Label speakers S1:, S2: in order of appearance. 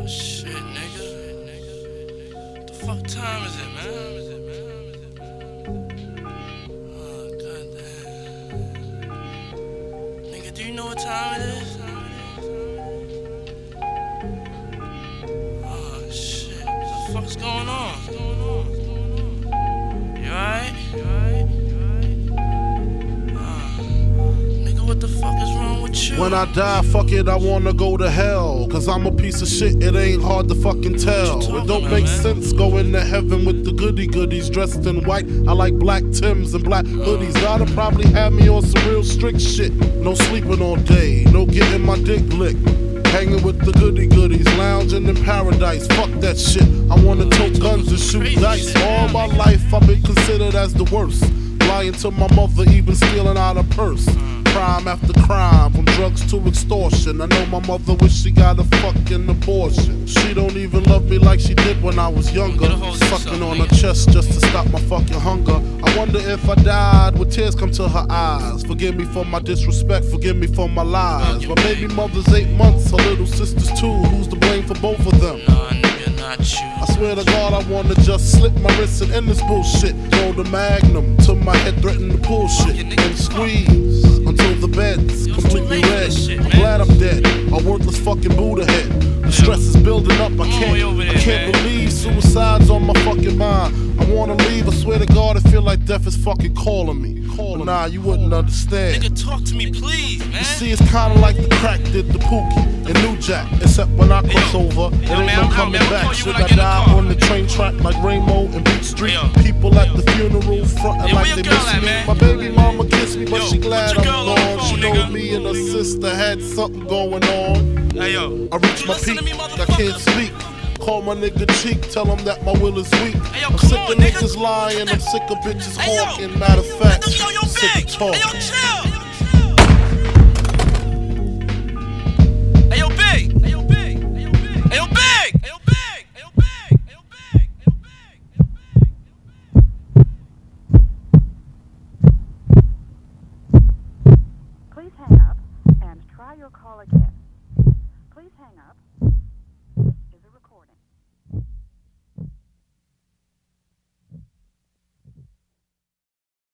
S1: shit, nigga. What the fuck time is it, man? Oh, goddamn. Nigga, do you know what time it is? Oh, shit. What the fuck's going on? You alright? Nigga, what the fuck is wrong with you?
S2: When I die, fuck it, I wanna go to hell. Cause I'm a piece of shit, it ain't hard to fucking tell. It don't make sense going to heaven with the goody goodies dressed in white. I like black Timbs and black hoodies. Gotta probably have me on some real strict shit. No sleeping all day, no getting my dick licked. Hanging with the goody goodies, lounging in paradise. Fuck that shit, I wanna tote guns and shoot dice. All my life I've been considered as the worst. Lying to my mother, even stealing out her purse. Crime after crime, from drugs to extortion. I know my mother wish she got a fucking abortion. She don't even love me like she did when I was younger. Sucking on her chest just to stop my fucking hunger. I wonder if I died, would tears come to her eyes? Forgive me for my disrespect, forgive me for my lies. My baby mother's 8 months, her little sister's 2. Who's to blame for both of them?
S1: Nah, nigga, not you.
S2: I swear to God, I wanna just slip my wrist and end this bullshit. Throw the magnum till my head threaten to pull shit and squeeze until the bed's completely red. I'm glad I'm dead, a worthless fucking Buddha head. The stress is building up, I can't believe suicide's on my fucking mind. I wanna leave, I swear to God, I feel like death is fucking calling me. But nah, you wouldn't understand.
S1: Nigga, talk to me, please, man.
S2: You see, it's kinda like the crack did the Pookie and New Jack. Except when I cross over, it ain't no coming back. Should I die on the train track like Rainbow and Beat Street? People at the funeral frontin' like they miss me. My baby mama kissed me, but she glad I'm gone. She know me and her sister had something going on. I reached my peak, I can't speak. Call my nigga cheek, tell him that my will is weak. I'm sick of niggas lying, I'm sick of bitches hawking. Matter of fact, I'm sick of talking.
S1: Ayo, Big! Ayo, Big! Ayo, Big! Ayo, Big! Ayo, Big! Ayo, Big! Ayo, Big! Ayo, Big!
S3: Please hang up and try your call again. Please hang up.